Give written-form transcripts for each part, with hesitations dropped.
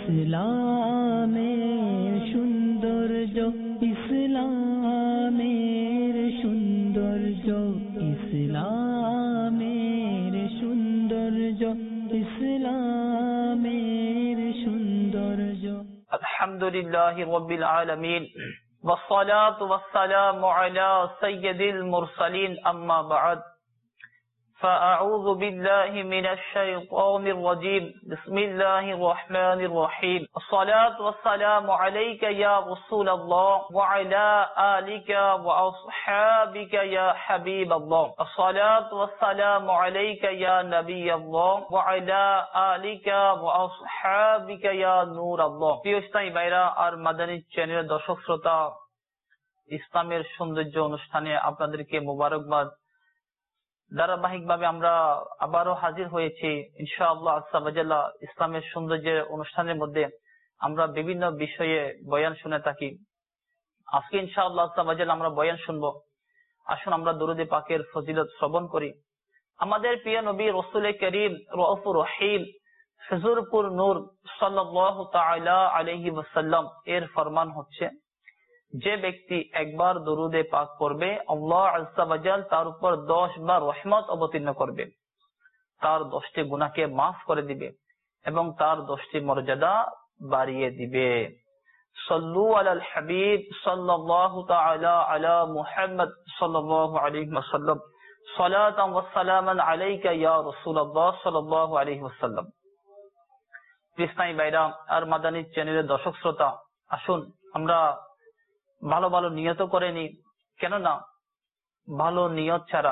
ইসলামের সৌন্দর্য, ইসলামের সৌন্দর্য, ইসলামের সৌন্দর্য, ইসলামের সৌন্দর্য। আলহামদুলিল্লাহি রাব্বিল আলামিন والصلاة والسلام على سيد المرسلين أما بعد فأعوذ بالله من الشيطان الرجيم بسم الله الرحمن الرحيم الصلاة والسلام عليك يا رسول الله وعلى آلك وأصحابك يا حبيب الله الصلاة والسلام عليك يا نبي الله وعلى آلك وأصحابك يا نور الله প্রিয় ইসলামী ভাইরা আর মাদানী চ্যানেলের দর্শক শ্রোতা, ইসলামের সৌন্দর্য অনুষ্ঠানে আপনাদেরকে মোবারকবাদ। ধারাবাহিকভাবে আমরা আবারও হাজির হয়েছি ইনশাআল্লাহ আযজা ওয়া জাল্লা। ইসলামের সৌন্দর্যের অনুষ্ঠানের মধ্যে আমরা বিভিন্ন বিষয়ে বয়ান শুনে থাকি। আজকে ইনশাআল্লাহ আযজা ওয়া জাল্লা আমরা বয়ান শুনবো। আসুন আমরা দরুদ পাকের ফজিলত শ্রবণ করি। আমাদের প্রিয় নবী রাসূল করিম রাউফুর রহিম হুজুরপুর নূর সাল্লাল্লাহু তাআলা আলাইহি ওয়াসাল্লাম এর ফরমান হচ্ছে, যে ব্যক্তি একবার দরুদে পাক পড়বে, আল্লাহ আযজা ওয়া জাল তার উপর 10 বার রহমত অবতীর্ণ করবে, তার 10টি গুনাহকে মাফ করে দিবে এবং তার 10টি মর্যাদা বাড়িয়ে দিবে। সাল্লু আলাল হাবিব সাল্লাল্লাহু তাআলা আলা মুহাম্মদ সাল্লাল্লাহু আলাইহি ওয়াসাল্লাম সালাতান ওয়া সালামান আলাইকা ইয়া রাসূলুল্লাহ সাল্লাল্লাহু আলাইহি ওয়াসাল্লাম। ইসলামী ভাইরা আর মাদানী চ্যানেলের দর্শক শ্রোতা, আসুন আমরা ভালো ভালো নিয়ত করে নি, কেননা ভালো নিয়ত ছাড়া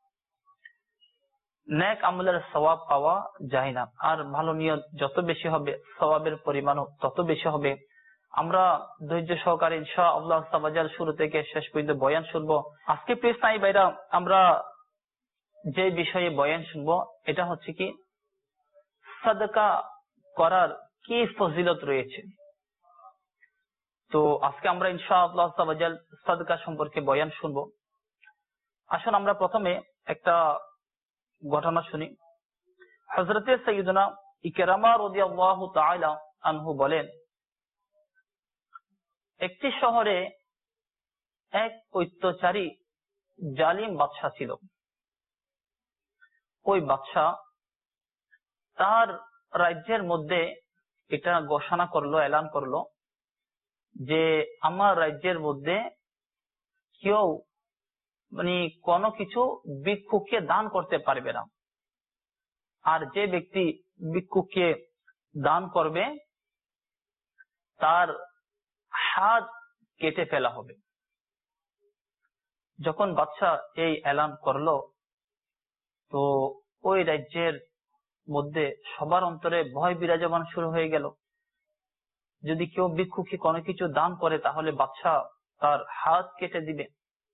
নেক আমলের সওয়াব পাওয়া যায় না। আর ভালো নিয়ত যত বেশি হবে সওয়াবের পরিমাণ তত বেশি হবে। আমরা ধৈর্য সহকারে ইনশাআল্লাহ তাআলা শুরু থেকে শেষ পর্যন্ত বয়ান শুনবো। আজকে প্রিয় ইসলামী ভাইরা আমরা যে বিষয়ে বয়ান শুনবো এটা হচ্ছে কি, সাদকা করার কি ফজিলত রয়েছে। তো আজকে আমরা ইনশাআল্লাহ তাআলা সাদকা সম্পর্কে বয়ান শুনবো। আসুন আমরা প্রথমে একটা ঘটনা শুনি। হযরতে সাইয়্যিদুনা ইকরামা রাদিয়াল্লাহু তাআলা আনহু বলেন, একটি শহরে এক অত্যাচারী জালিম বাদশা ছিল। ওই বাদশা তার রাজ্যের মধ্যে এটা ঘোষণা করলো, এলান করলো যে আমার রাজ্যের মধ্যে কেউ কোনো কিছু ভিক্ষুককে দান করতে পারবে না, আর যে ব্যক্তি ভিক্ষুককে দান করবে তার হাত কেটে ফেলা হবে। যখন বাদশা এই এলান করলো, তো ওই রাজ্যের মধ্যে সবার অন্তরে ভয় বিরাজমান শুরু হয়ে গেল। যদি কেউ ভিক্ষুককে কোনো কিছু দান করে তাহলে বাদশা তার হাত কেটে দিবে।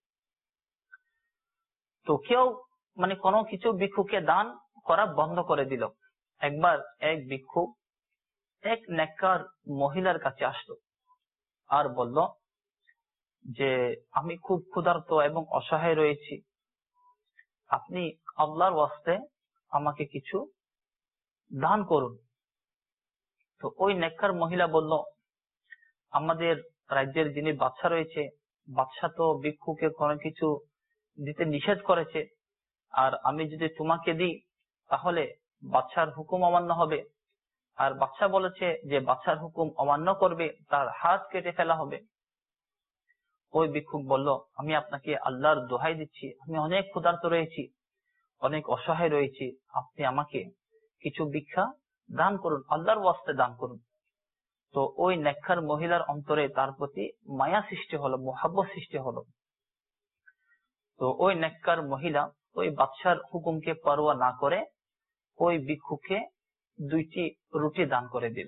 তো কেউ কোনো কিছু ভিক্ষুককে দান করা বন্ধ করে দিল। একবার এক ভিক্ষুক এক নেককার মহিলার কাছে আসলো আর বলল যে আমি খুব ক্ষুধার্ত এবং অসহায় রয়েছি, আপনি আল্লাহর ওয়াস্তে আমাকে কিছু দান করুন। তো ওই নেককার মহিলা বলল, আমাদের রাজ্যের যিনি বাদশা রয়েছে, বাদশা তো ভিক্ষুকে কোনো কিছু দিতে নিষেধ করেছে, আর আমি যদি তোমাকে দিই তাহলে বাদশার হুকুম অমান্য হবে, আর বাদশা বলেছে যে বাদশার হুকুম অমান্য করবে তার হাত কেটে ফেলা হবে। ওই ভিক্ষুক বলল, আমি আপনাকে আল্লাহর দোহাই দিচ্ছি, আমি অনেক ক্ষুধার্ত রয়েছি, অনেক অসহায় রয়েছি, আপনি আমাকে কিছু ভিক্ষা দান করুন, আল্লাহর ওয়াস্তে দান করুন। তো ওই নেককার মহিলার অন্তরে তার প্রতি মায়া সৃষ্টি হলো, মোহাব্বত সৃষ্টি হলো। তো ওই নেককার মহিলা ওই বাদশার হুকুমকে পরোয়া না করে ওই ভিক্ষুককে 2টি রুটি দান করে দিল।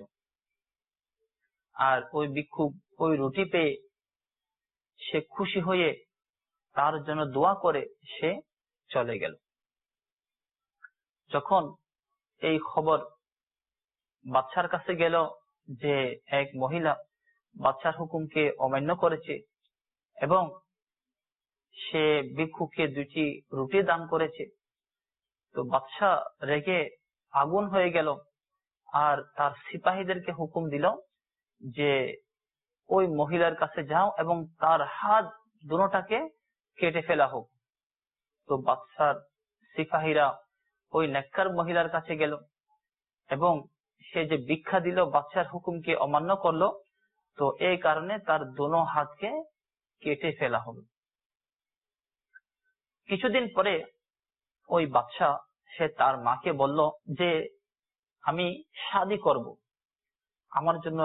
আর ওই ভিক্ষুক ওই রুটি পেয়ে সে খুশি হয়ে তার জন্য দোয়া করে সে চলে গেল। যখন এই খবর বাদশার কাছে গেল যে এক মহিলা বাদশার হুকুমকে অমান্য করেছে এবং সে ভিক্ষুককে 2টি রুটি দান করেছে, তো বাদশা রেগে আগুন হয়ে গেল আর তার সিপাহীদেরকে হুকুম দিল যে ওই মহিলার কাছে যাও এবং তার হাত দুটোটাকে কেটে ফেলা হোক। তো বাদশার সিপাহীরা ওই নেককার মহিলার কাছে গেল এবং সে যে ভিক্ষা দিল বাদশার হুকুমকে অমান্য করলো, তো এই কারণে তার দোনো হাতকে কেটে ফেলা হলো। কিছুদিন পরে ওই বাদশা সে তার মাকে বলল যে আমি শাদী করব, আমার জন্য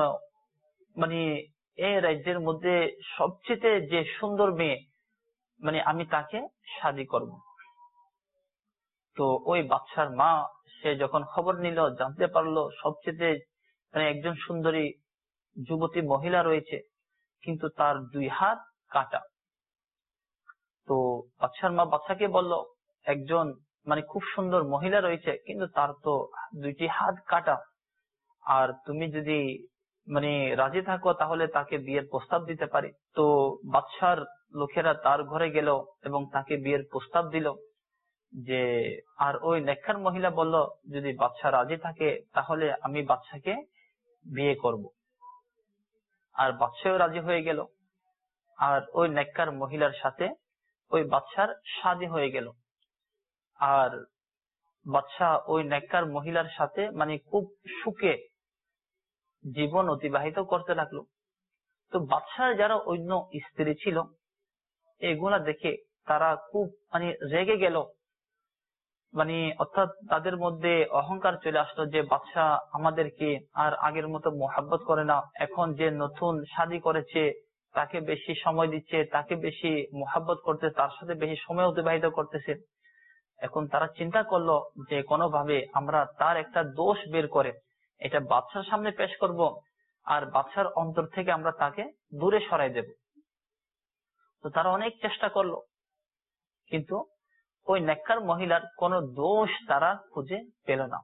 এই রাজ্যের মধ্যে সবচেয়ে যে সুন্দর মেয়ে আমি তাকে শাদী করব। তো ওই বাদশার মা সে যখন খবর নিল, জানতে পারলো সবচেয়ে একজন সুন্দরী যুবতী মহিলা রয়েছে, কিন্তু তার 2 হাত কাটা। তো বাদশার মা বাদশাকে বলল একজন খুব সুন্দর মহিলা রয়েছে, কিন্তু তার তো 2টি হাত কাটা, আর তুমি যদি রাজি থাকো তাহলে তাকে বিয়ের প্রস্তাব দিতে পারি। তো বাদশার লোকেরা তার ঘরে গেল এবং তাকে বিয়ের প্রস্তাব দিল যে, আর ওই নেককার মহিলা বলল যদি বাদশা রাজি থাকে তাহলে আমি বাদশাকে বিয়ে করব। আর বাদশাও রাজি হয়ে গেল, আর ওই নেককার মহিলার সাথে ওই বাদশার শাদী হয়ে গেল। আর বাদশা ওই নেককার মহিলার সাথে খুব সুখে জীবন অতিবাহিত করতে লাগলো। তো বাদশার যারা অন্য স্ত্রী ছিল এগুলা দেখে তারা খুব রেগে গেল, অর্থাৎ তাদের মধ্যে অহংকার চলে আসলো যে বাদশা আমাদেরকে আর আগের মতো মোহাব্বত করে না, এখন যে নতুন শাদী করেছে তাকে বেশি সময় দিচ্ছে, তাকে বেশি মোহাব্বত করতে, তার সাথে বেশি সময় অতিবাহিত করতেছে। এখন তারা চিন্তা করলো যে কোনোভাবে আমরা তার একটা দোষ বের করে এটা বাদশার সামনে পেশ করব, আর বাদশার অন্তর থেকে আমরা তাকে দূরে সরাই দেব। তো তারা অনেক চেষ্টা করলো, কিন্তু ওই নেককার মহিলার কোনো দোষ তারা খুঁজে পেল না।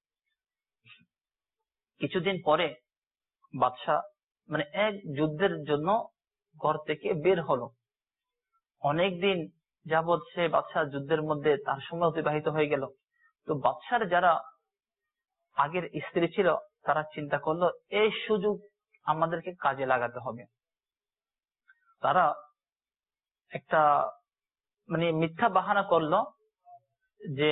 কিছুদিন পরে বাদশা এক যুদ্ধের জন্য ঘর থেকে বের হলো। অনেকদিন যাবৎ সে বাদশা যুদ্ধের মধ্যে তার সময় অতিবাহিত হয়ে গেল। তো বাদশার যারা আগের স্ত্রী ছিল তারা চিন্তা করলো এই সুযোগ আমাদেরকে কাজে লাগাতে হবে। তারা একটা মিথ্যা বাহানা করলো যে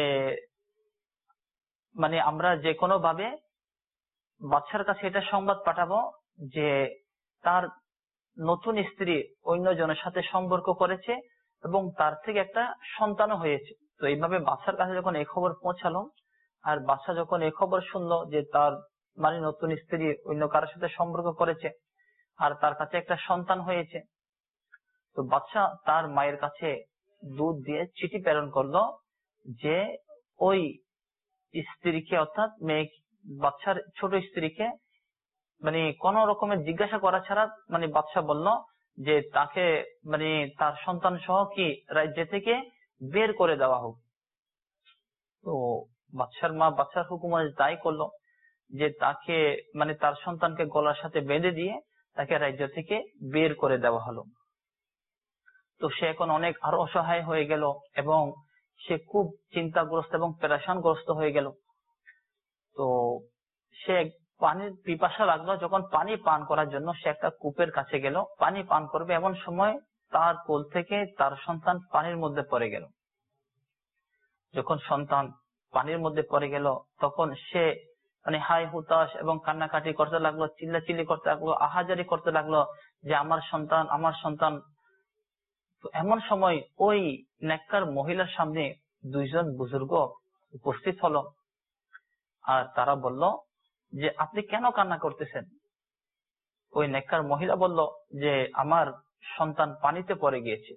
আমরা যে কোনো ভাবে বাদশার কাছে এটা সংবাদ পাঠাবো যে তার নতুন স্ত্রী অন্য জনের সাথে সম্পর্ক করেছে এবং তার থেকে একটা সন্তানও হয়েছে। তো এইভাবে বাদশার কাছে যখন এই খবর পৌঁছালো, আর বাদশা যখন এই খবর শুনলো যে তার নতুন স্ত্রী অন্য কারোর সাথে সম্পর্ক করেছে আর তার কাছে একটা সন্তান হয়েছে, তো বাদশা তার মায়ের কাছে দুধ দিয়ে চিঠি প্রেরণ করলো যে ওই স্ত্রীকে, অর্থাৎ মেয়ে বাদশার ছোট স্ত্রীকে কোন রকমের জিজ্ঞাসা করা ছাড়া বাদশা বলল যে তাকে তার সন্তান সহ কি রাজ্য থেকে বের করে দেওয়া হোক। তো বাদশার মা বাদশার হুকুম তাই করলো যে তাকে তার সন্তানকে গলার সাথে বেঁধে দিয়ে তাকে রাজ্য থেকে বের করে দেওয়া হলো। তো সে এখন অনেক আরো অসহায় হয়ে গেল এবং সে খুব চিন্তাগ্রস্ত এবং পেরেশানগ্রস্ত হয়ে গেল। তো সে পানির পিপাসা লাগলো, যখন পানি পান করার জন্য সে একটা কূপের কাছে গেল, পানি পান করবে, এমন সময় তার কোল থেকে তার সন্তান পানির মধ্যে পড়ে গেল। যখন সন্তান পানির মধ্যে পড়ে গেল তখন সে হাই হুতাশ এবং কান্নাকাটি করতে লাগলো, চিল্লাচিল্লি করতে লাগলো, আহাজারি করতে লাগলো যে আমার সন্তান, আমার সন্তান। তো এমন সময় ওই নেককার মহিলার সামনে 2 জন বুজুর্গ উপস্থিত হলো, আর তারা বলল যে আপনি কেন কান্না করতেছেন? ওই নেককার মহিলা বলল যে আমার সন্তান পানিতে পড়ে গিয়েছে।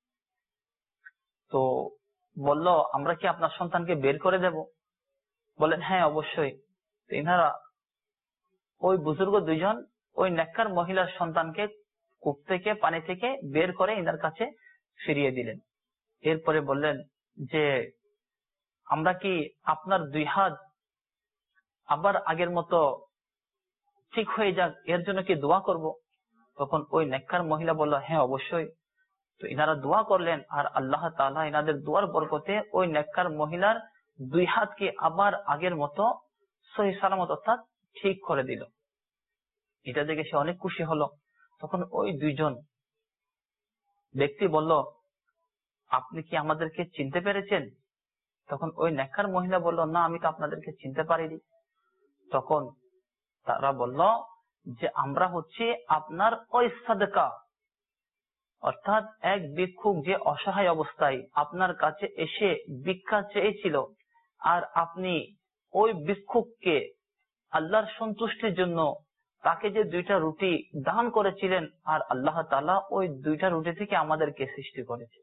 তো বলল আমরা কি আপনার সন্তানকে বের করে দেব? বলেন হ্যাঁ অবশ্যই। এনারা ওই বুজুর্গ 2 জন ওই নেককার মহিলার সন্তানকে কূপ থেকে, পানি থেকে বের করে এনার কাছে ফিরিয়ে দিলেন। এরপরে বললেন যে আমরা কি আপনার 2 হাত আবার আগের মতো ঠিক হয়ে যাক এর জন্য কি দোয়া করব? তখন ওই নেককার মহিলা বলল হ্যাঁ অবশ্যই। তো ইনারা দোয়া করলেন, আর আল্লাহ তাআলা ইনাদের দোয়ার বরকতে ওই নেককার মহিলার 2 হাতকে আবার আগের মতো সহি সালামত অর্থাৎ ঠিক করে দিল। এটা দেখে সে অনেক খুশি হলো। তখন ওই দুইজন ব্যক্তি বলল, আপনি কি আমাদেরকে চিনতে পেরেছেন? তখন ওই নেককার মহিলা বলল, না, আমি তো আপনাদেরকে চিনতে পারিনি। তখন তারা বলল যে আমরা হচ্ছে আপনার ওই সাদকা, অর্থাৎ এক ভিক্ষুক যে অসহায় অবস্থায় আপনার কাছে এসে ভিক্ষা চেয়েছিল, আর আপনি ওই ভিক্ষুককে আল্লাহর সন্তুষ্টির জন্য তাকে যে 2টা রুটি দান করেছিলেন, আর আল্লাহ তাআলা ওই 2টা রুটি থেকে আমাদেরকে সৃষ্টি করেছে,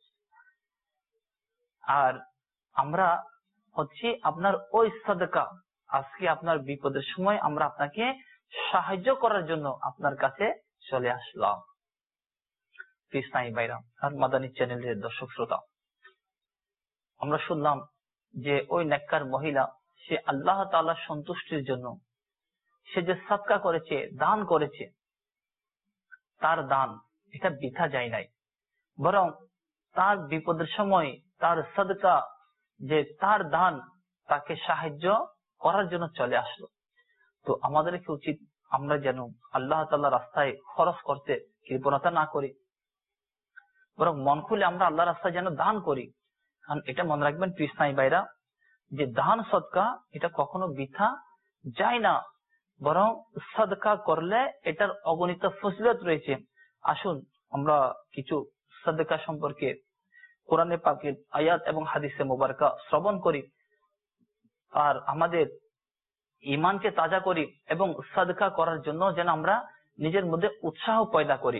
আর আমরা হচ্ছে আপনার ওই সাদকা, আজকে আপনার বিপদের সময় আমরা আপনাকে সাহায্য করার জন্য আপনার কাছে চলে আসলাম। কৃষ্ণাই ভাইরা আর মাদানী চ্যানেলের দর্শক শ্রোতা, আমরা শুনলাম যে ওই নেককার মহিলা সে আল্লাহ তাআলার সন্তুষ্টির জন্য সে যে সাদকা করেছে, দান করেছে, তার দান এটা বৃথা যায় নাই, বরং তার বিপদের সময় তার সাদকা, যে তার দান তাকে সাহায্য করার জন্য চলে আসলো। তো আমাদের কি উচিত আমরা যেন আল্লাহ তাআলার রাস্তায় খরচ করতে কৃপণতা না করি, বরং মন খুলে আমরা আল্লাহর রাস্তায় যেন দান করি। কারণ এটা মনে রাখবেন কৃষ্ণাই ভাইরা, যে দান সদকা এটা কখনো বৃথা যায় না, বরং সাদকা করলে এটার অগণিত ফজিলত রয়েছে। আসুন আমরা কিছু সাদকা সম্পর্কে কোরআনে পাকের আয়াত এবং হাদিসে মুবারকা শ্রবণ করি, আর আমাদের ঈমানকে তাজা করি, এবং সাদকা করার জন্য যেন আমরা নিজের মধ্যে উৎসাহ পয়দা করি।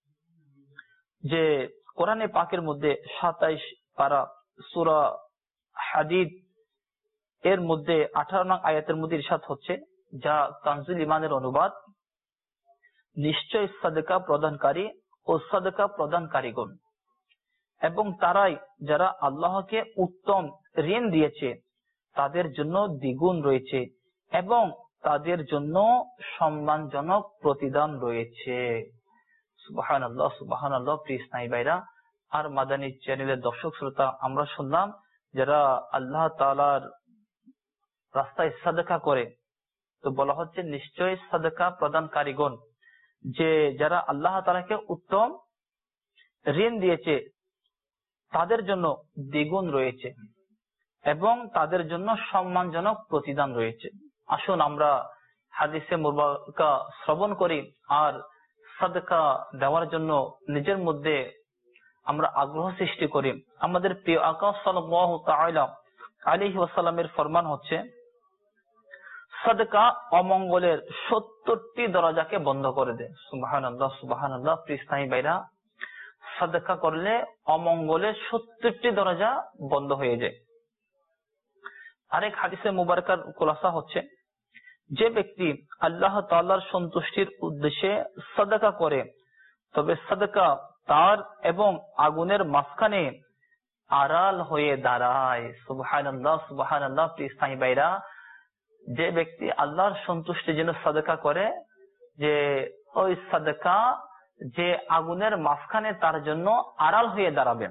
যে কোরআনে পাকের মধ্যে 27 পারা সূরা হাদীদ এর মধ্যে 18 নং আয়াতের মধ্যে ইরশাদ হচ্ছে, যা কানজুল ঈমানের অনুবাদ, নিশ্চয় সাদকা প্রদানকারী ও সাদকা প্রদানকারীগণ এবং তারাই যারা আল্লাহকে উত্তম ঋণ দিয়েছে, তাদের জন্য দ্বিগুণ রয়েছে এবং তাদের জন্য সম্মানজনক প্রতিদান রয়েছে। সুবহানাল্লাহ, সুবহানাল্লাহ। কৃষ্ণাই ভাইরা আর মাদানী চ্যানেলের দর্শক শ্রোতা, আমরা শুনলাম যারা আল্লাহ তাআলার রাস্তায় সাদকা করে, তো বলা হচ্ছে নিশ্চয় সাদকা প্রদানকারীগণ, যে যারা আল্লাহ তাআলাকে উত্তম ঋণ দিয়েছে তাদের জন্য দ্বিগুণ রয়েছে এবং তাদের জন্য সম্মানজনক প্রতিদান রয়েছে। আসুন আমরা হাদিসে মুবারকা শ্রবণ করি আর সাদকা দেওয়ার জন্য নিজের মধ্যে আমরা আগ্রহ সৃষ্টি করি। আমাদের প্রিয় আকা সাল্লাল্লাহু তাআলা আলাইহি ওয়াসাল্লামের ফরমান হচ্ছে, সাদকা অমঙ্গলের 70টি দরজাকে বন্ধ করে দেয়। সুবহানাল্লাহ, সুবহানাল্লাহ। কৃষ্ণাই ভাইরা, সাদকা করলে অমঙ্গলের 70টি দরজা বন্ধ হয়ে যায়। আরেক হাদিসে মুবারকার খুলাসা হচ্ছে, যে ব্যক্তি আল্লাহ তাআলার সন্তুষ্টির উদ্দেশ্যে সাদকা করে, তবে সাদকা তার এবং আগুনের মাঝখানে আড়াল হয়ে দাঁড়ায়। সুবহানাল্লাহ, সুবহানাল্লাহ। কৃষ্ণাই ভাইরা, যে ব্যক্তি আল্লাহর সন্তুষ্টির জন্য সাদকা করে, যে ওই সাদকা যে আগুনের মাঝখানে তার জন্য আড়াল হয়ে দাঁড়াবে।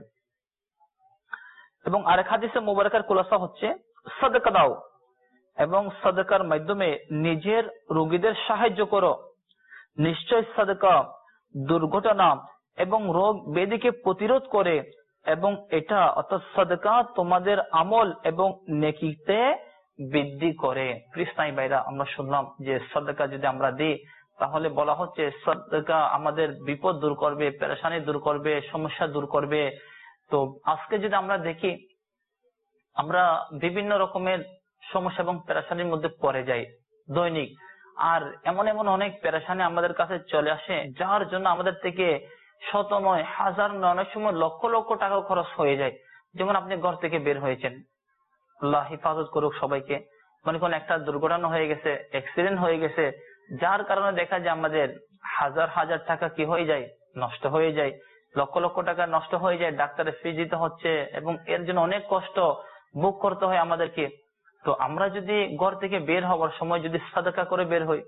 এবং আরেক হাদিসে মুবারকার খুলাসা হচ্ছে, সাদকা দাও এবং সাদকার মাধ্যমে নিজের রোগীদের সাহায্য করো। নিশ্চয় সাদকা দুর্ঘটনা এবং রোগ ব্যাধিকে প্রতিরোধ করে এবং এটা অর্থাৎ সাদকা তোমাদের আমল এবং নেকিতে বৃদ্ধি করে। কৃষ্ণাই ভাইরা, আমরা শুনলাম যে সাদকা যদি আমরা দিই, তাহলে বলা হচ্ছে সাদকা আমাদের বিপদ দূর করবে, পেরেশানি দূর করবে, সমস্যা দূর করবে। তো আজকে যদি আমরা দেখি, আমরা বিভিন্ন রকমের সমস্যা এবং পেরেশানির মধ্যে পড়ে যাই দৈনিক, আর এমন এমন অনেক পেরেশানি আমাদের কাছে চলে আসে, যার জন্য আমাদের থেকে শত নয়, হাজার নয়, অনেক সময় লক্ষ লক্ষ টাকা খরচ হয়ে যায়। যেমন আপনি ঘর থেকে বের হয়েছেন, আল্লাহ হেফাজত করুক সবাইকে, মনে করেন একটা দুর্ঘটনা হয়ে গেছে, অ্যাক্সিডেন্ট হয়ে গেছে, যার কারণে দেখা যায় আমাদের হাজার হাজার টাকা কি হয়ে যায়, নষ্ট হয়ে যায়, লক্ষ লক্ষ টাকা নষ্ট হয়ে যায়, ডাক্তারের ফি দিতে হচ্ছে এবং এর জন্য অনেক কষ্ট ভোগ করতে হয় আমাদেরকে। তো আমরা যদি ঘর থেকে বের হওয়ার সময় যদি সাদকা করে বের হই,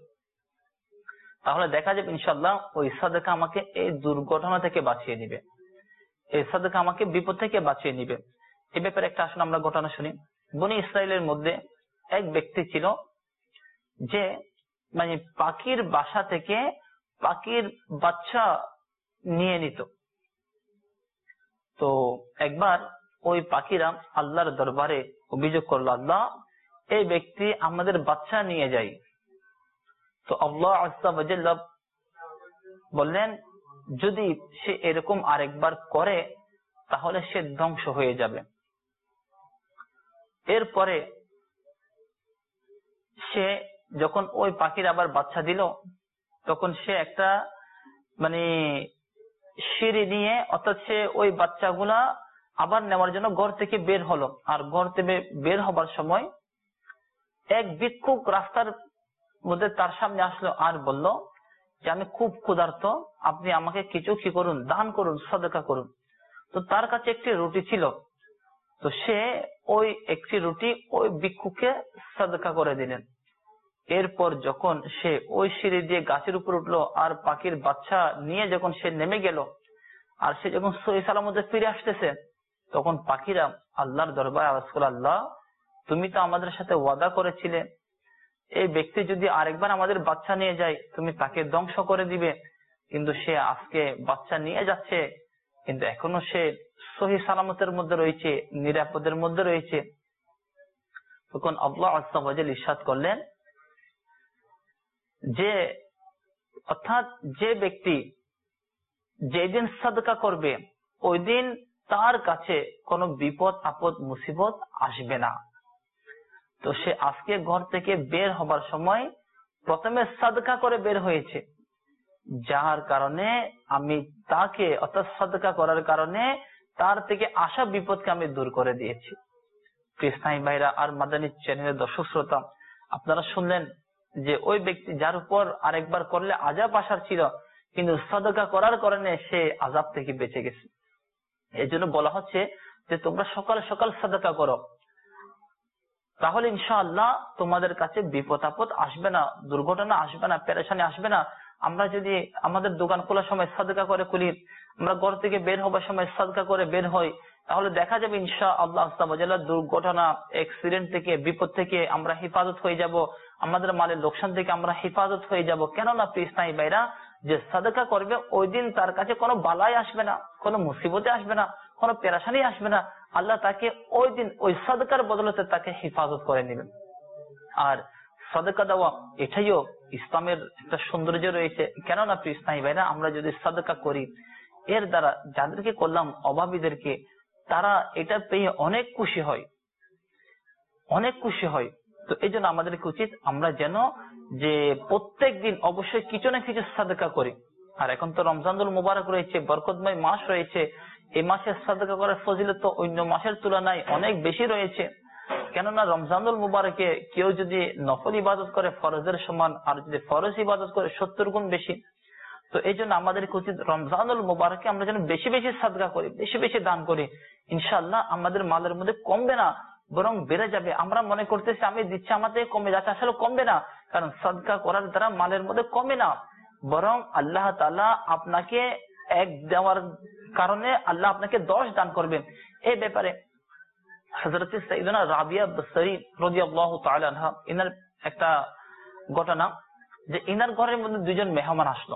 তাহলে দেখা যাবে ইনশাআল্লাহ ওই সাদকা আমাকে এই দুর্ঘটনা থেকে বাঁচিয়ে নিবে, এই সাদকা আমাকে বিপদ থেকে বাঁচিয়ে নিবে। এই ব্যাপারে একটা আসুন আমরা ঘটনা শুনি। বনি ইসরাইলের মধ্যে এক ব্যক্তি ছিল, যে মানে পাখির বাসা থেকে পাখির বাচ্চা নিয়ে নিত। তো একবার ওই পাখিরা আল্লাহর দরবারে অভিযোগ করলো, আল্লাহ এই ব্যক্তি আমাদের বাচ্চা নিয়ে যায়। তো আল্লাহ আযজা ওয়া জাল্লা বললেন, যদি সে এরকম আরেকবার করে তাহলে সে ধ্বংস হয়ে যাবে। এরপরে সে যখন ওই পাখির আবার বাচ্চা দিল, তখন সে একটা মানে সিঁড়ি নিয়ে, অর্থাৎ সে ওই বাচ্চাগুলা আবার নেওয়ার জন্য ঘর থেকে বের হলো। আর ঘর থেকে বের হবার সময় এক ভিক্ষুক রাস্তার মধ্যে তার সামনে আসলো আর বলল যে আমি খুব ক্ষুধার্ত, আপনি আমাকে কিছু কি করুন, দান করুন, সাদকা করুন। তো তার কাছে একটি রুটি ছিল, তো সে ওই একটি রুটি ওই ভিক্ষুককে সাদকা করে দিলেন। এরপর যখন সে ওই সিঁড়ি দিয়ে গাছের উপর উঠলো আর পাখির বাচ্চা নিয়ে যখন সে নেমে গেল, আর সে যখন সহি সালামতে ফিরে আসতেছে, তখন পাখিরা আল্লাহর দরবারে আরজ করল, আল্লাহ তুমি তো আমাদের সাথে ওয়াদা করেছিলে এই ব্যক্তি যদি আরেকবার আমাদের বাচ্চা নিয়ে যায় তুমি তাকে ধ্বংস করে দিবে, কিন্তু সে আজকে বাচ্চা নিয়ে যাচ্ছে, কিন্তু এখনো সে সহি সালামতের মধ্যে রয়েছে, নিরাপদের মধ্যে রয়েছে। তখন আল্লাহ আযজা ওয়া জাল্লা ইরশাদ করলেন যে অর্থাৎ যে ব্যক্তি যেদিন সাদকা করবে ওই দিন তার কাছে কোনো বিপদ আপদ মুসিবত আসবে না। তো সে আজকে ঘর থেকে বের হবার সময় প্রথমে সাদকা করে বের হয়েছে, যার কারণে আমি তাকে অর্থাৎ সাদকা করার কারণে তার থেকে আসা বিপদকে আমি দূর করে দিয়েছি। কৃষ্ণাই ভাইরা আর মাদানী চ্যানেলের দর্শক শ্রোতা, আপনারা শুনলেন যে ওই ব্যক্তি যার উপর আরেকবার করলে আযাব আসার ছিল, কিন্তু সাদকা করার কারণে সে আযাব থেকে বেঁচে গেছে। এই জন্য বলা হচ্ছে যে তোমরা সকাল সকাল সাদকা করো, তাহলে ইনশাআল্লাহ তোমাদের কাছে বিপদ আপদ আসবে না, দুর্ঘটনা আসবে না, পেরেশানি আসবে না। আমরা যদি আমাদের দোকান খোলার সময় সাদকা করে খুলি, আমরা ঘর থেকে বের হবার সময় সাদকা করে বের হই, তাহলে দেখা যাবে ইনশাআল্লাহ দুর্ঘটনা অ্যাক্সিডেন্ট থেকে বিপদ থেকে আমরা হেফাজত হয়ে যাব, আমাদের মালের লোকসান থেকে আমরা হেফাজত হয়ে যাব। কেননা প্রিয় ভাইরা, যে সাদকা করবে ওই দিন তার কাছে কোনো বালাই আসবে না, কোনো মুসিবতে আসবে না, কোনো পেরেশানি আসবে না। আল্লাহ তাকে ওই দিন ওই সাদকার বদলতে তাকে হেফাজত করে নেবেন। আর সাদকা দেওয়া এটাইও ইসলামের একটা সৌন্দর্য রয়েছে। কেননা প্রিয় ভাইরা, আমরা যদি সাদকা করি এর দ্বারা যাদেরকে করলাম অভাবীদেরকে, তারা এটা পেয়ে অনেক খুশি হয়, অনেক খুশি হয়। তো এই জন্য আমাদেরকে উচিত আমরা যেন যে প্রত্যেক দিন অবশ্যই কিছু না কিছু সাদকা করি। আর এখন তো রমজানুল মুবারক রয়েছে, বরকতময় মাস রয়েছে, এই মাসে সাদকা করার ফজিলত তো অন্য মাসের তুলনায় অনেক বেশি রয়েছে। কেননা রমজানুল মুবারকে কেউ যদি নফল ইবাদত করে ফরজের সমান, আর যদি ফরজ ইবাদত করে 70 গুণ বেশি। তো এই জন্য আমাদেরকে উচিত রমজানুল মুবারকে আমরা যেন বেশি বেশি সাদকা করি, বেশি বেশি দান করি। ইনশাআল্লাহ আমাদের মালের মধ্যে কমবে না, বরং বেড়ে যাবে। আমরা মনে করতেছি আমি দিচ্ছি আমাদের কমে যাচ্ছে, আসলে কমবে না। কারণ সাদকা করার দ্বারা মালের মধ্যে কমে না, বরং আল্লাহ তাআলা আপনাকে এক দেওয়ার কারণে আল্লাহ আপনাকে 10 দান করবেন। এই ব্যাপারে হযরত সাইয়েদনা রাবিয়া বসরি রাদিয়াল্লাহু তাআলা আনহা, ইনার একটা ঘটনা, যে ইনার ঘরের মধ্যে দুইজন মেহমান আসলো।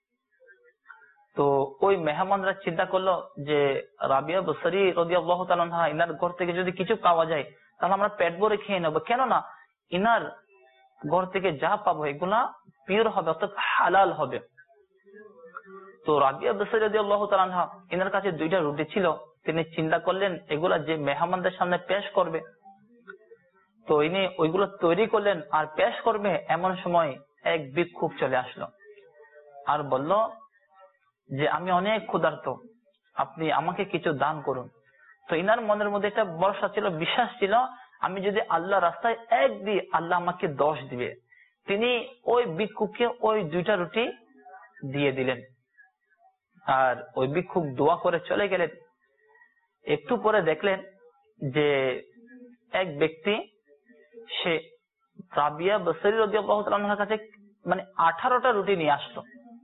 তো ওই মেহমানরা চিন্তা করলো যে রাবিয়া বসরি রাদিয়াল্লাহু তাআলা আনহা ইনার ঘর থেকে যদি কিছু পাওয়া যায় তাহলে আমরা পেট ভরে খেয়ে নেবো, কেননা ইনার ঘর থেকে যা পাবো এগুলা পিওর হবে, অর্থাৎ হালাল হবে। তো রাবিয়া বসরি রাদিয়াল্লাহু তাআলা আনহা ইনার কাছে 2টা রুটি ছিল, তিনি চিন্তা করলেন এগুলা যে মেহমানদের সামনে পেশ করবে, তো ইনি ওইগুলো তৈরি করলেন আর পেশ করবে। এমন সময় এক ভিক্ষুক চলে আসলো আর বলল যে আমি অনেক ক্ষুধার্ত, আপনি আমাকে কিছু দান করুন। তো ইনার মনের মধ্যে একটা ভরসা ছিল, বিশ্বাস ছিল, আমি যদি আল্লাহ রাস্তায় 1 দিই আল্লাহ আমাকে 10 দিবে। তিনি ওই ভিক্ষুককে ওই 2টা রুটি দিয়ে দিলেন। আর ওই ভিক্ষুক দোয়া করে চলে গেলেন। একটু পরে দেখলেন যে এক ব্যক্তি সে রাবিয়া বসরি রাদিয়াল্লাহু তাআলা আনহার কাছে মানে 18টা রুটি নিয়ে আসলো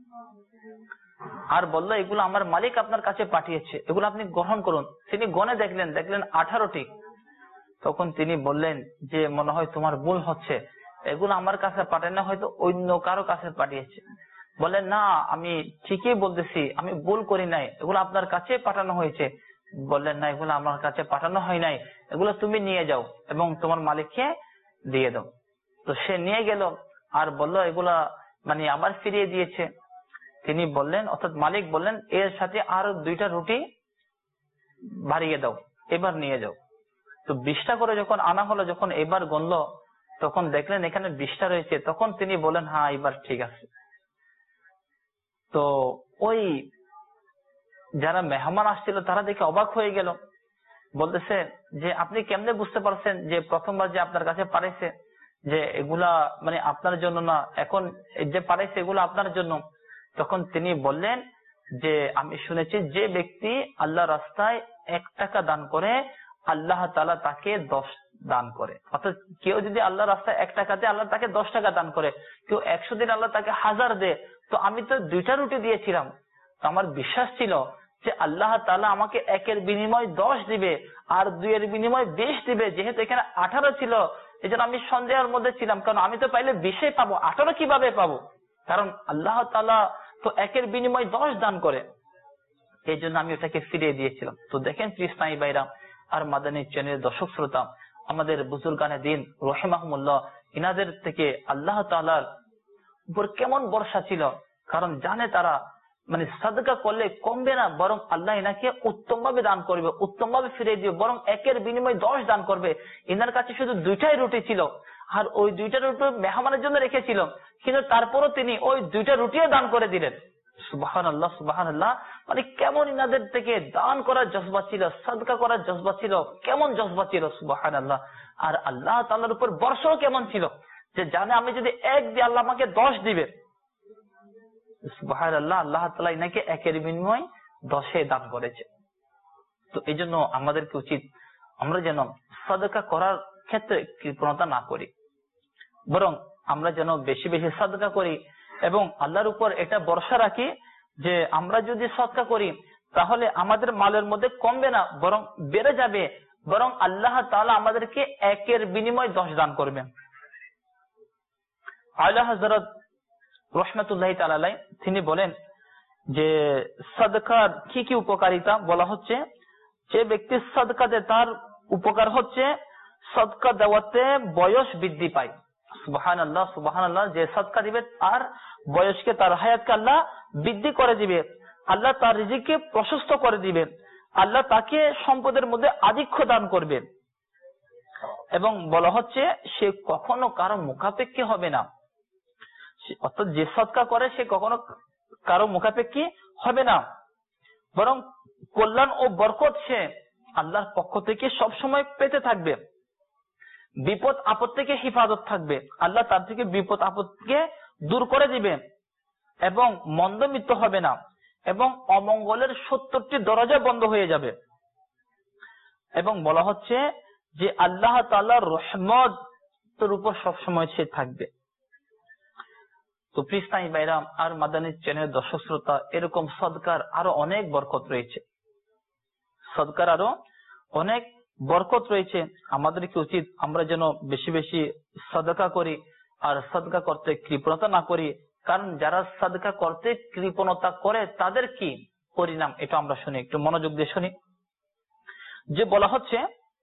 আর বলল এগুলো আমার মালিক আপনার কাছে পাঠিয়েছে, এগুলো আপনি গ্রহণ করুন। তিনি গণে দেখলেন 18টি। তখন তিনি বললেন যে মনে হয় তোমার ভুল হচ্ছে, এগুলো আমার কাছে পাঠায় না, হয়তো অন্য কারো কাছে পাঠিয়েছে। বলে না, আমি ঠিকই বলতেছি, আমি ভুল করি নাই, এগুলো আপনার কাছে পাঠানো হয়েছে। বললেন না, এগুলো আমার কাছে পাঠানো হয় নাই, এগুলো তুমি নিয়ে যাও এবং তোমার মালিককে দিয়ে দাও। তো সে নিয়ে গেল আর বলল এগুলা মানে আবার ফিরিয়ে দিয়েছে। তিনি বললেন, অর্থাৎ মালিক বললেন, এর সাথে আরো 2টা রুটি বাড়িয়ে দাও, এবার নিয়ে যাও। তো 20টা করে যখন আনা হলো, যখন এবার গণলো, তখন দেখলেন এখানে 20টা রয়েছে। তখন তিনি বলেন, হ্যাঁ এবার ঠিক আছে। তো ওই যারা মেহমান আসছিল তারা দেখে অবাক হয়ে গেল, বলতেছে যে আপনি কেমনে বুঝতে পারছেন যে প্রথমবার যে আপনার কাছে পাঠাইছে যে এগুলা মানে আপনার জন্য না, এখন যে পাঠাইছে এগুলো আপনার জন্য? তখন তিনি বললেন যে আমি শুনেছি যে ব্যক্তি আল্লাহ রাস্তায় 1 টাকা দান করে, আল্লাহ তাআলা তাকে 10 দান করে। অর্থাৎ কেউ যদি আল্লাহ রাস্তায় 1 টাকা দেয়, আল্লাহ তাকে 10 টাকা দান করে। কেউ 100 দিন, আল্লাহ তাকে 1000 দেয়। তো আমি তো 2টা রুটি দিয়েছিলাম, তো আমার বিশ্বাস ছিল যে আল্লাহ তাআলা আমাকে 1-এর বিনিময় 10 দিবে আর 2-এর বিনিময় 20 দিবে। যেহেতু এখানে 18 ছিল, এই জন্য আমি সন্দেহের মধ্যে ছিলাম, কারণ আমি তো পাইলে 20 পাবো, 18 কিভাবে পাবো? কারণ আল্লাহ তাআলা তো 1-এর বিনিময় 10 দান করে, এই জন্য আমি ওটাকে ফিরিয়ে দিয়েছিলাম। তো দেখেন ইসলামী ভাইরা আর মাদানী চ্যানেলের দর্শক শ্রোতা, আমাদের বুজুর্গানে দিন রাহিমাহুমুল্লাহ, ইনাদের থেকে আল্লাহ তাআলার উপর কেমন ভরসা ছিল। কারণ জানে তারা মানে সাদকা করলে কমবে না, বরং আল্লাহ এনাকে উত্তম ভাবে দান করবে, উত্তম ভাবে ফিরিয়ে দিবে, বরং 1-এর বিনিময় 10 দান করবে। এনার কাছে শুধু 2টাই রুটি ছিল, আর ওই 2টা রুটি মেহমানের জন্য রেখেছিল, কিন্তু তারপরও তিনি ওই 2টা রুটিও দান করে দিলেন। সুবহানাল্লাহ, সুবহানাল্লাহ। মানে কেমন ইনাদের থেকে দান করার জজবা ছিল, সাদকা করার জজবা ছিল, কেমন জজবা ছিল, সুবহানাল্লাহ। আর আল্লাহ তাআলার উপর ভরসাও কেমন ছিল, যে জানে আমি যদি 1 দিই আল্লাহ আমাকে 10 দিবে। সুবহানাল্লাহ, আল্লাহ তাআলা ইনাকে 1-এর বিনিময় 10 দান করেছে। তো এই জন্য আমাদেরকে উচিত আমরা যেন সাদকা করার ক্ষেত্রে কৃপণতা না করি, বরং আমরা যেন বেশি বেশি সাদকা করি এবং আল্লাহর উপর এটা ভরসা রাখি যে আমরা যদি সদকা করি তাহলে আমাদের মালের মধ্যে কমবে না, বরং বেড়ে যাবে, বরং আল্লাহ তাআলা আমাদেরকে 1-এর বিনিময় 10 দান করবেন। আলা হযরত রাহমাতুল্লাহি তাআলা আলাইহি তিনি বলেন যে সাদকার কি কি উপকারিতা বলা হচ্ছে, যে ব্যক্তি সাদকা দেয় তার উপকার হচ্ছে সাদকা দেওয়াতে বয়স বৃদ্ধি পায়। সুবহানাল্লাহ, সুবহানাল্লাহ। যে সাদকা দিবে তার বয়সকে, তার হায়াতকে আল্লাহ বৃদ্ধি করে দিবে, আল্লাহ তার রিজিককে প্রশস্ত করে দিবে, আল্লাহ তাকে সম্পদের মধ্যে আধিক্য দান করবে। এবং বলা হচ্ছে সে কখনো কারো মুখাপেক্ষী হবে না, অর্থাৎ যে সাদকা করে সে কখনো কারো মুখাপেক্ষী হবে না, বরং কল্যাণ ও বরকত সে আল্লাহর পক্ষ থেকে সব সময় পেতে থাকবে। বিপদ আপদ থেকে হিফাজত থাকবে, আল্লাহ তার থেকে বিপদ আপদকে দূর করে দিবে এবং মন্দ মৃত্যু হবে না এবং অমঙ্গলের 70টি দরজা বন্ধ হয়ে যাবে। এবং বলা হচ্ছে যে আল্লাহ তাআলার রহমতের উপর সবসময় সে থাকবে। তো প্রিয় ভাইরা আর মাদানী চ্যানেলের দর্শক শ্রোতা, এরকম সদকার আরো অনেক বরকত রয়েছে, সদকার আরো অনেক বরকত রয়েছে। আমাদেরকে উচিত আমরা যেন বেশি বেশি সাদকা করি আর সাদকা করতে কৃপণতা না করি। কারণ যারা সাদকা করতে কৃপণতা করে তাদের কি পরিণাম, এটা আমরা শুনি, একটু মনোযোগ দিয়ে শুনি। যে বলা হচ্ছে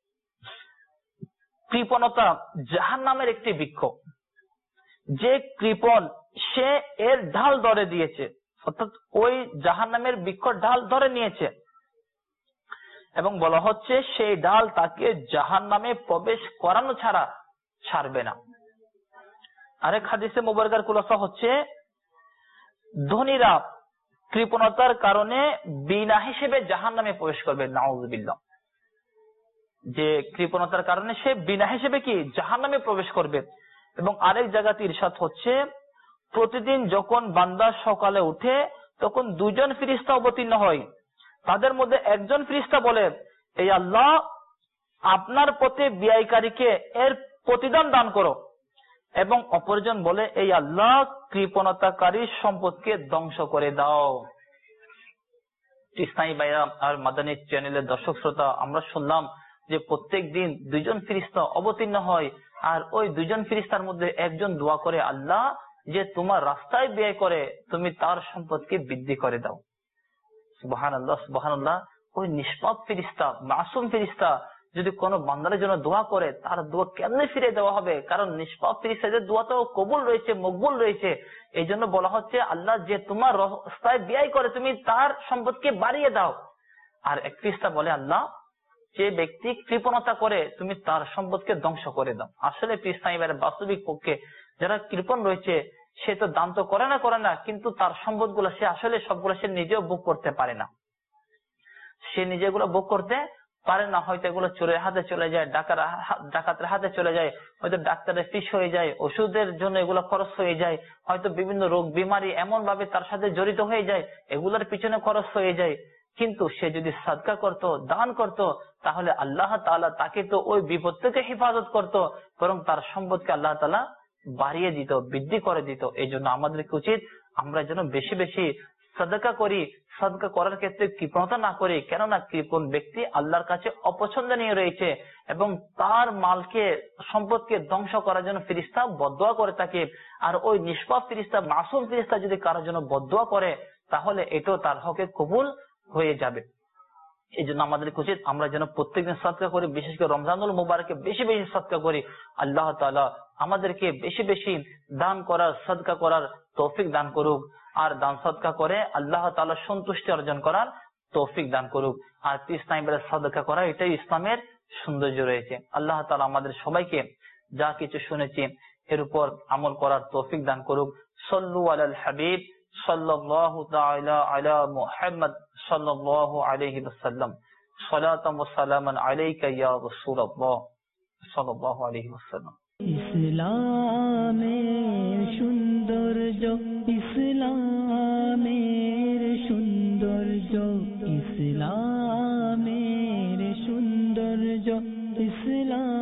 কৃপণতা জাহান্নামের একটি বৃক্ষ, যে কৃপণ সে এর ঢাল ধরে দিয়েছে, অর্থাৎ ওই জাহান্নামের বৃক্ষ ঢাল ধরে নিয়েছে। এবং বলা হচ্ছে সেই ডাল তাকে জাহান্নামে প্রবেশ করানো ছাড়া ছাড়বে না। আরেক হাদিসে মুবারকার খুলাসা হচ্ছে ধনীরা কৃপণতার কারণে বিনা হিসেবে জাহান্নামে প্রবেশ করবে, নাউযুবিল্লাহ। যে কৃপণতার কারণে সে বিনা হিসেবে কি জাহান্নামে প্রবেশ করবে। এবং আরেক জায়গাতে ইরশাদ হচ্ছে প্রতিদিন যখন বান্দা সকালে উঠে তখন 2 জন ফেরেশতা অবতীর্ণ হয়, তাদের মধ্যে একজন ফেরেশতা বলে, এই আল্লাহ আপনার পথে ব্যয়কারীকে এর প্রতিদান দান করো, এবং অপরজন বলে, এই আল্লাহ কৃপণতাকারী সম্পদকে ধ্বংস করে দাও। ইসলামী ভাইরা আর মাদানী চ্যানেলের দর্শক শ্রোতা, আমরা শুনলাম যে প্রত্যেক দিন 2 জন ফেরেশতা অবতীর্ণ হয় আর ওই দুজন ফেরেশতার মধ্যে একজন দোয়া করে, আল্লাহ যে তোমার রাস্তায় ব্যয় করে তুমি তার সম্পদকে বৃদ্ধি করে দাও। সুবহানাল্লাহ, সুবহানাল্লাহ। ওই নিষ্পাপ ফেরেশতা, মাসুম ফেরেশতা যদি কোনো বান্দার জন্য দোয়া করে, তার দোয়া কেমনে ফিরে দেওয়া হবে? কারণ নিষ্পাপ ফেরেশতাদের দোয়া তো কবুল রয়েছে, মকবুল রয়েছে। এই জন্য বলা হচ্ছে, আল্লাহ যে তোমার রাস্তায় ব্যয় করে তুমি তার সম্পদকে বাড়িয়ে দাও। আর এক ফেরেশতা বলে, আল্লাহ যে ব্যক্তি কৃপণতা করে তুমি তার সম্পদকে ধ্বংস করে দাও। আসলে ফেরেশতা এবারে বাস্তবিক পক্ষে যারা কৃপণ রয়েছে, সে তো দান তো করে না, কিন্তু তার সম্পদ গুলো সে আসলে সবগুলো সে নিজেও ভোগ করতে পারে না। সে নিজেগুলো ভোগ করতে পারে না। হয়তো এগুলো চোরের হাতে চলে যায়, ডাকাতের হাতে চলে যায়, হয়তো ডাক্তারের ফিস হয়ে যায়, ওষুধের জন্য এগুলো খরচ হয়ে যায়, হয়তো বিভিন্ন রোগ বিমারি এমন ভাবে তার সাথে জড়িত হয়ে যায়, এগুলোর পিছনে খরচ হয়ে যায়। কিন্তু সে যদি সাদকা করত, দান করত, তাহলে আল্লাহ তাআলা তাকে তো ওই বিপদ থেকে হেফাজত করত, বরং তার সম্পদকে আল্লাহ তাআলা বাড়িয়ে দিত, বৃদ্ধি করে দিত। এই জন্য আমাদেরকে উচিত আমরা যেন বেশি বেশি সাদকা করি, সাদকা করার ক্ষেত্রে কৃপণতা না করি। কেননা কৃপণ ব্যক্তি আল্লাহর কাছে অপছন্দনীয় রয়েছে এবং তার মালকে, সম্পদকে ধ্বংস করার জন্য ফেরেশতা বদদোয়া করে থাকে। আর ওই নিষ্পাপ ফেরেশতা, মাসুম ফেরেশতা যদি কারোর জন্য বদদোয়া করে, তাহলে এটাও তার হকে কবুল হয়ে যাবে। এই জন্য আমাদের উচিত আমরা যেন প্রত্যেকদিন সাদকা করি, বিশেষ করে রমজানুল মুবারকে বেশি বেশি সাদকা করি। আল্লাহ তাআলা আমাদেরকে বেশি বেশি দান করার, সাদকা করার তৌফিক দান করুক। আর দান সাদকা করে আল্লাহ তাআলার সন্তুষ্টি অর্জন করার তৌফিক দান করুক। আর ইসলামের সাদকা করা, এটাই ইসলামের সৌন্দর্য রয়েছে। আল্লাহ তাআলা আমাদের সবাইকে যা কিছু শুনেছি এর উপর আমল করার তৌফিক দান করুক। সাল্লু আলাল হাবিব সাল্লাল্লাহু তাআলা আলা মুহাম্মদ সাল্লাল্লাহু আলাইহি ওয়াসাল্লাম। সালাতাম ওয়া সালামান আলাইকা ইয়া রাসূলুল্লাহ সাল্লাল্লাহু আলাইহি ওয়াসাল্লাম। ইসলামের সৌন্দর্য, ইসলামের সৌন্দর্য, ইসলামের সৌন্দর্য, ইসলাম